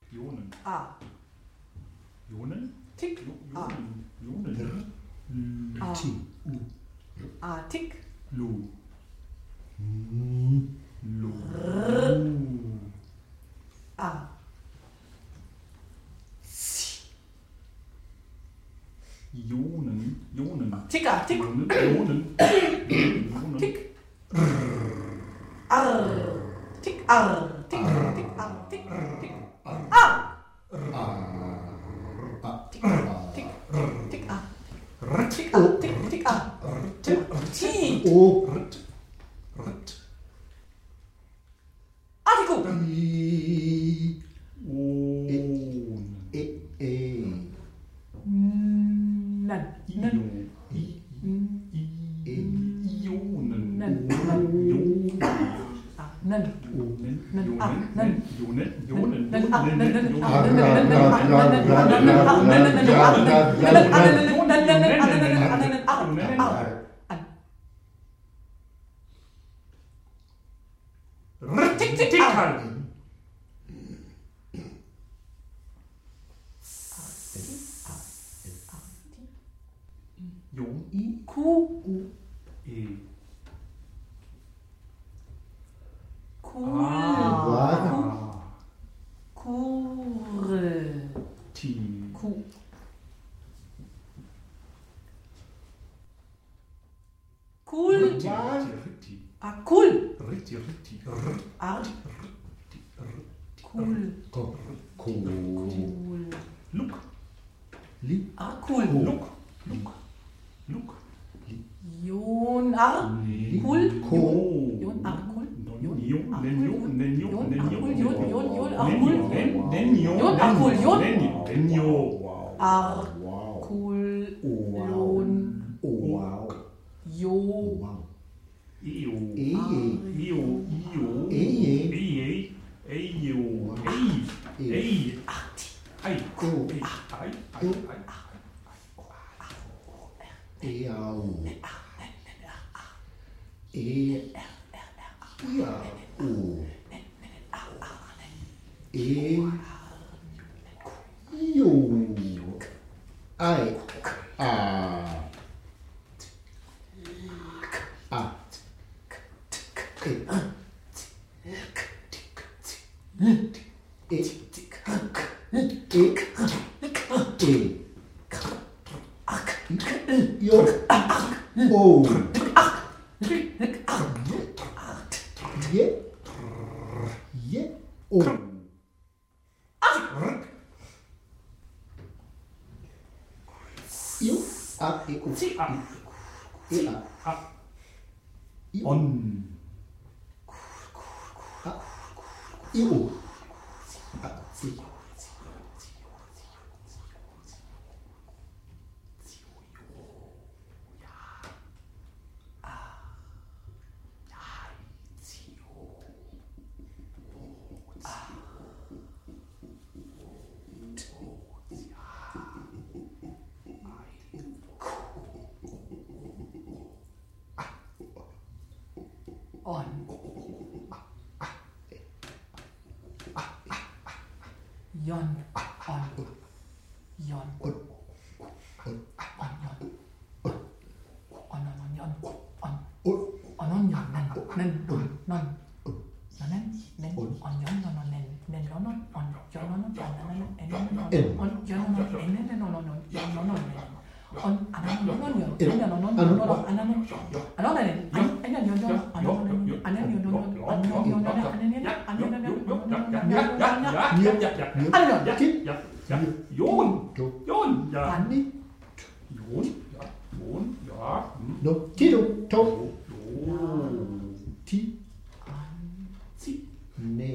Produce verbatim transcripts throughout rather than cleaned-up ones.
Ionen. A. Ionen? Tick. A. Ionen. Ionen. A. T. U. A. Tick. Lu. Lu. A. Ionen. Ionen. Ticker. Tick. Ionen. Ionen. Ionen. Tick. Arr. Tick. Arr. Tick. Tick. Arr. Tick. Tick. A. Tick. Tick. Tick. A. Tick. A. Tick. Tick. A. T. O. Artikel. I. Onen. E. E. Nen. Nen. I. E. Ionen. Nen. Ionen. A. Nen. Ionen. Nen. A. Nen. Ionen. Ionen. Nen. A. Nen. Nen. A. Ar, Nen. ar, Nen. ar, A. ar, Nen. ar, Nen. ar, A. Nen. Nen. ar, Nen. ar, Nen. ar, Nen. ar, Nen. Nen. Nen. Nen. Nen. A. Nen. Nen. A. Nen. Nen. A. Nen. A. Tick, tick, tick. Jon. I. Q. E. Cool. Ah. Cool. T. Q. Cool. Ritti, ritti, A. Cool. ritti, ritti, A. ritti. Cool. Ko. Ko. Cool. Look, Li. A. Cool. look, look, look. Jon. A. Nee. Cool. Ko. Jon. A. Cool. Non, Jon, nen, Jon, nen, Jon, Jon. nen, A. Jon. Cool. Jon. Jon. Jon. A. Nen, Cool. nen, nen, Jon, Jon, a, nen, cool, Jon. nen, nen, Jo. A. Wow. Cool. Wow. Jon. Oh, wow. Jo. Wow. Io, E. io, io. E. Ei, ei, io, ei, ei. Ai, O. ei, ai, ai, ai. E. Au. E. Ja. O. E. Jo. Ei. A. A. E. E. E. Jo. O. Je. Je. O. Io. A. E. O. Si, a. E. A. A. Io. On. A. Io. A. Si. On. Jon. On. Jon. On. On. Jon. On. On. On. Jon. On. O. On. On. Jon. Nen. Nen. On. Non. Non. Nen. Nen. On. Jon. Non. On. Nen. Nen. Non. On. On. Jon. Non. On. On. En. En. On. Jon. Non. On. En. En. On. On. On. Jon. Non. On. On. Anan. Non. On. Jon. En. On. On. On. On. Anan. Anan. En. En. En. Jon. Jon. Anan. Anan. Jon. Jon. Anan. Jon. Jon. Anan. Jon, Jo. Jon, ja. Anni. Jon, ja. Jon, ja. Hm. No. Tito. To. Jo. Ti. Si. Ne.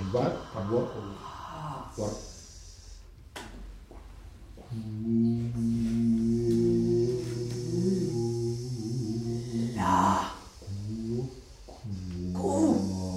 What? What? What? La. Ku.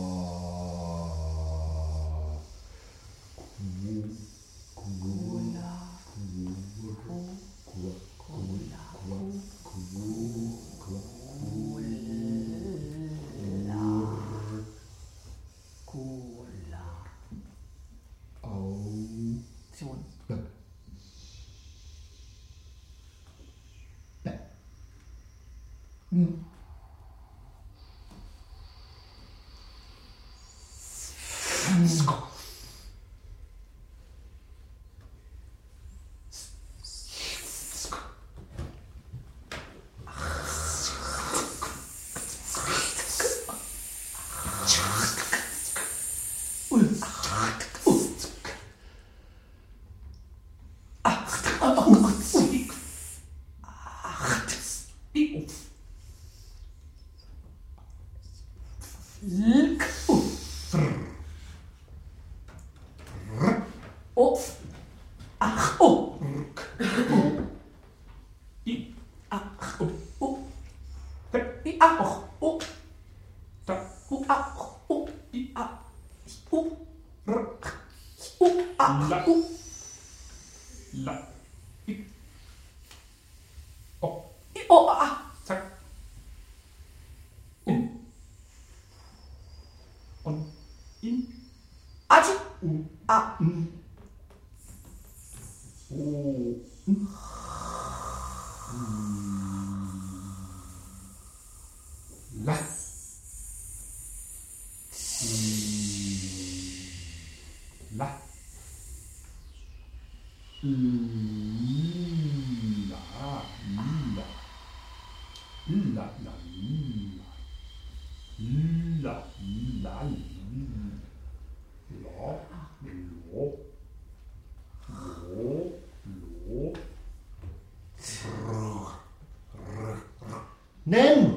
Nen.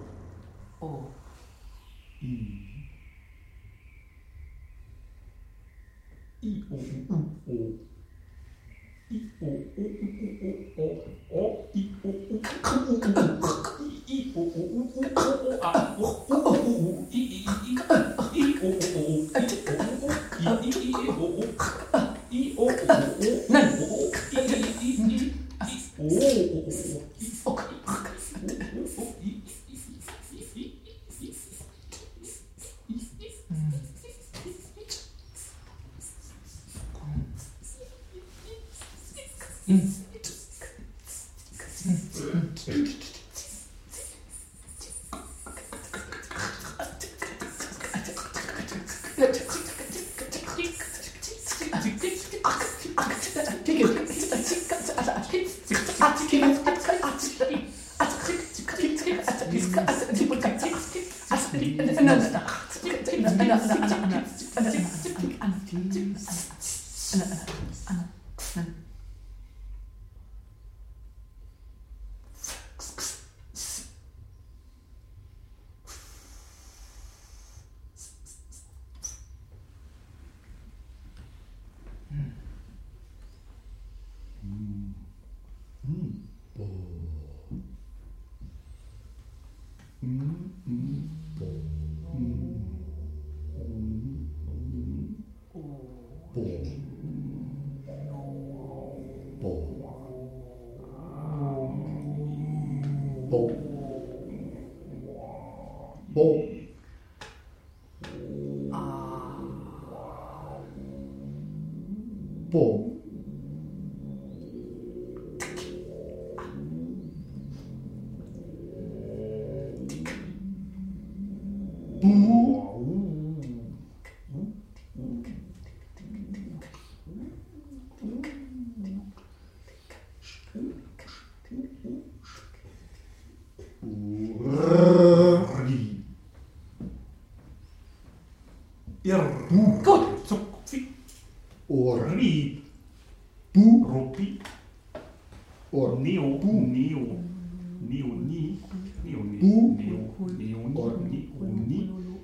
O. I o u o. I o u o o o I o u I o u u o a o u I I I I o o I I I o o I o o Nen. I I I o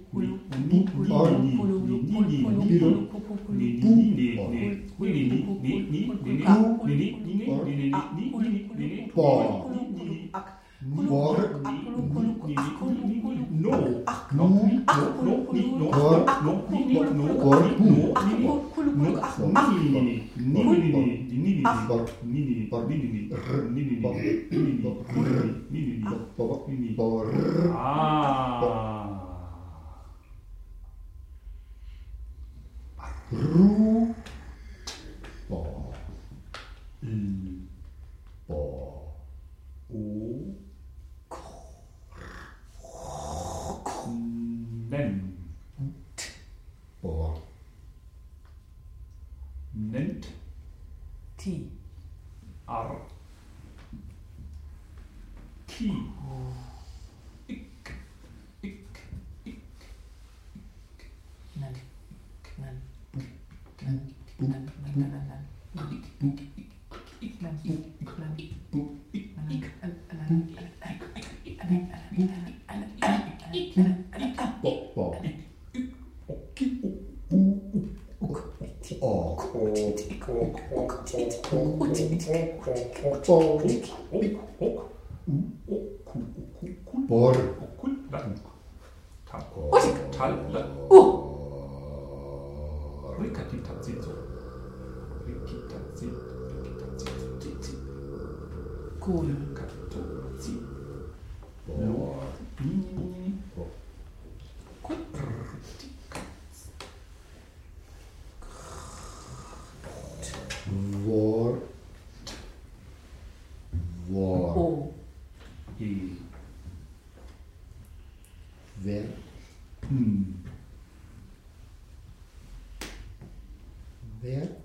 ru bo bo o nen bo nent T. ar ki ik ik ik Nan. Nan. Nan. Nan. Nan. Nan. Nan. bo bor Cool. vor vor O. ver ver